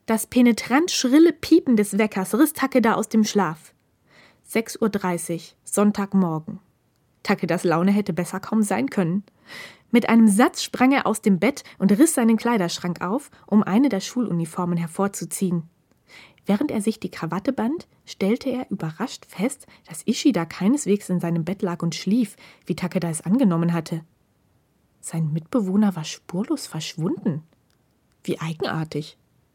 Das penetrant schrille Piepen des Weckers riss Takeda aus dem Schlaf. 6:30 Uhr, Sonntagmorgen. Takedas Laune hätte besser kaum sein können. Mit einem Satz sprang er aus dem Bett und riss seinen Kleiderschrank auf, um eine der Schuluniformen hervorzuziehen. Während er sich die Krawatte band, stellte er überrascht fest, dass Ishida keineswegs in seinem Bett lag und schlief, wie Takeda es angenommen hatte. Sein Mitbewohner war spurlos verschwunden. Wie eigenartig.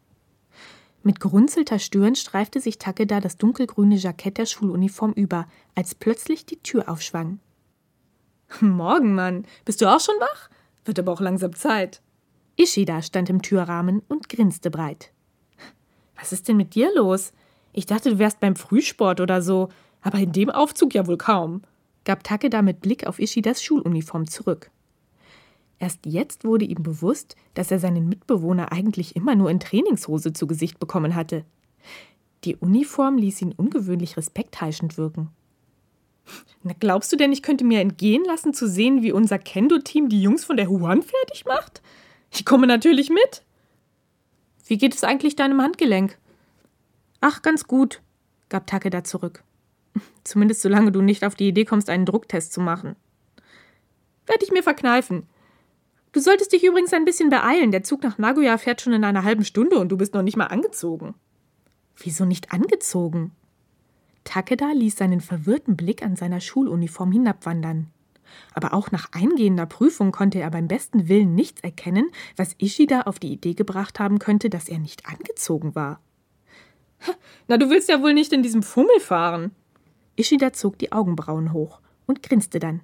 Mit gerunzelter Stirn streifte sich Takeda das dunkelgrüne Jackett der Schuluniform über, als plötzlich die Tür aufschwang. »Morgen, Mann. Bist du auch schon wach? Wird aber auch langsam Zeit.« Ishida stand im Türrahmen und grinste breit. »Was ist denn mit dir los? Ich dachte, du wärst beim Frühsport oder so, aber in dem Aufzug ja wohl kaum«, gab Takeda mit Blick auf Ishidas Schuluniform zurück. Erst jetzt wurde ihm bewusst, dass er seinen Mitbewohner eigentlich immer nur in Trainingshose zu Gesicht bekommen hatte. Die Uniform ließ ihn ungewöhnlich respektheischend wirken. »Na, glaubst du denn, ich könnte mir entgehen lassen, zu sehen, wie unser Kendo-Team die Jungs von der Huan fertig macht? Ich komme natürlich mit.« »Wie geht es eigentlich deinem Handgelenk?« »Ach, ganz gut«, gab Takeda zurück. »Zumindest solange du nicht auf die Idee kommst, einen Drucktest zu machen.« »Werde ich mir verkneifen. Du solltest dich übrigens ein bisschen beeilen. Der Zug nach Nagoya fährt schon in einer halben Stunde und du bist noch nicht mal angezogen.« »Wieso nicht angezogen?« Takeda ließ seinen verwirrten Blick an seiner Schuluniform hinabwandern. Aber auch nach eingehender Prüfung konnte er beim besten Willen nichts erkennen, was Ishida auf die Idee gebracht haben könnte, dass er nicht angezogen war. »Na, du willst ja wohl nicht in diesem Fummel fahren.« Ishida zog die Augenbrauen hoch und grinste dann.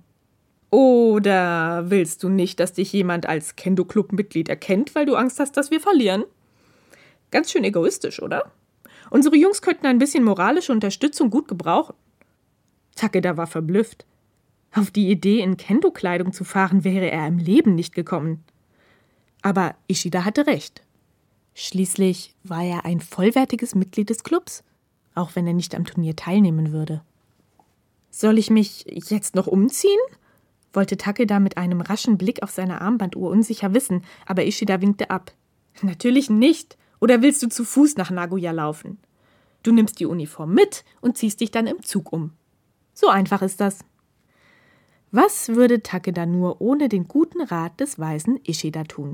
»Oder willst du nicht, dass dich jemand als Kendo-Club-Mitglied erkennt, weil du Angst hast, dass wir verlieren? Ganz schön egoistisch, oder? Unsere Jungs könnten ein bisschen moralische Unterstützung gut gebrauchen.« Takeda war verblüfft. Auf die Idee, in Kendo-Kleidung zu fahren, wäre er im Leben nicht gekommen. Aber Ishida hatte recht. Schließlich war er ein vollwertiges Mitglied des Clubs, auch wenn er nicht am Turnier teilnehmen würde. »Soll ich mich jetzt noch umziehen?« wollte Takeda mit einem raschen Blick auf seine Armbanduhr unsicher wissen, aber Ishida winkte ab. »Natürlich nicht. Oder willst du zu Fuß nach Nagoya laufen? Du nimmst die Uniform mit und ziehst dich dann im Zug um. So einfach ist das.« Was würde Takeda nur ohne den guten Rat des weisen Ishida tun?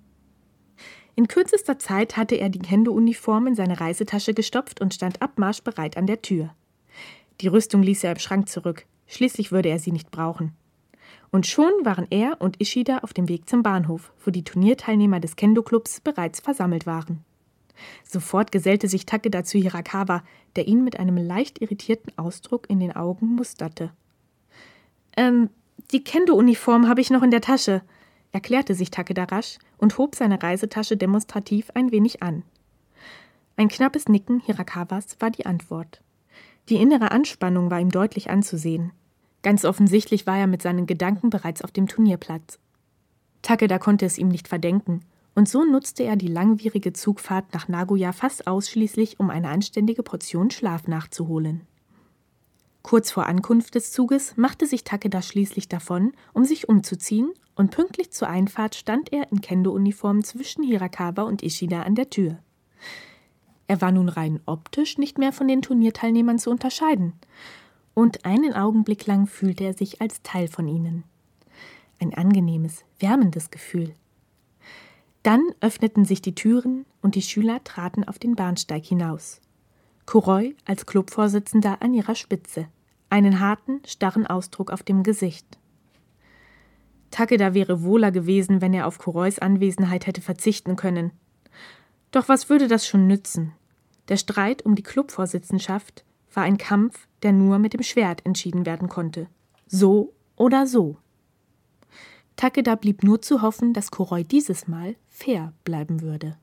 In kürzester Zeit hatte er die Kendo-Uniform in seine Reisetasche gestopft und stand abmarschbereit an der Tür. Die Rüstung ließ er im Schrank zurück, schließlich würde er sie nicht brauchen. Und schon waren er und Ishida auf dem Weg zum Bahnhof, wo die Turnierteilnehmer des Kendo-Clubs bereits versammelt waren. Sofort gesellte sich Takeda zu Hirakawa, der ihn mit einem leicht irritierten Ausdruck in den Augen musterte. Die Kendo-Uniform habe ich noch in der Tasche«, erklärte sich Takeda rasch und hob seine Reisetasche demonstrativ ein wenig an. Ein knappes Nicken Hirakawas war die Antwort. Die innere Anspannung war ihm deutlich anzusehen. Ganz offensichtlich war er mit seinen Gedanken bereits auf dem Turnierplatz. Takeda konnte es ihm nicht verdenken, und so nutzte er die langwierige Zugfahrt nach Nagoya fast ausschließlich, um eine anständige Portion Schlaf nachzuholen. Kurz vor Ankunft des Zuges machte sich Takeda schließlich davon, um sich umzuziehen, und pünktlich zur Einfahrt stand er in Kendo-Uniform zwischen Hirakawa und Ishida an der Tür. Er war nun rein optisch nicht mehr von den Turnierteilnehmern zu unterscheiden, und einen Augenblick lang fühlte er sich als Teil von ihnen. Ein angenehmes, wärmendes Gefühl. Dann öffneten sich die Türen und die Schüler traten auf den Bahnsteig hinaus. Kuroi als Clubvorsitzender an ihrer Spitze, einen harten, starren Ausdruck auf dem Gesicht. Takeda wäre wohler gewesen, wenn er auf Kurois Anwesenheit hätte verzichten können. Doch was würde das schon nützen? Der Streit um die Clubvorsitzenschaft war ein Kampf, der nur mit dem Schwert entschieden werden konnte. So oder so. Takeda blieb nur zu hoffen, dass Kuroi dieses Mal fair bleiben würde.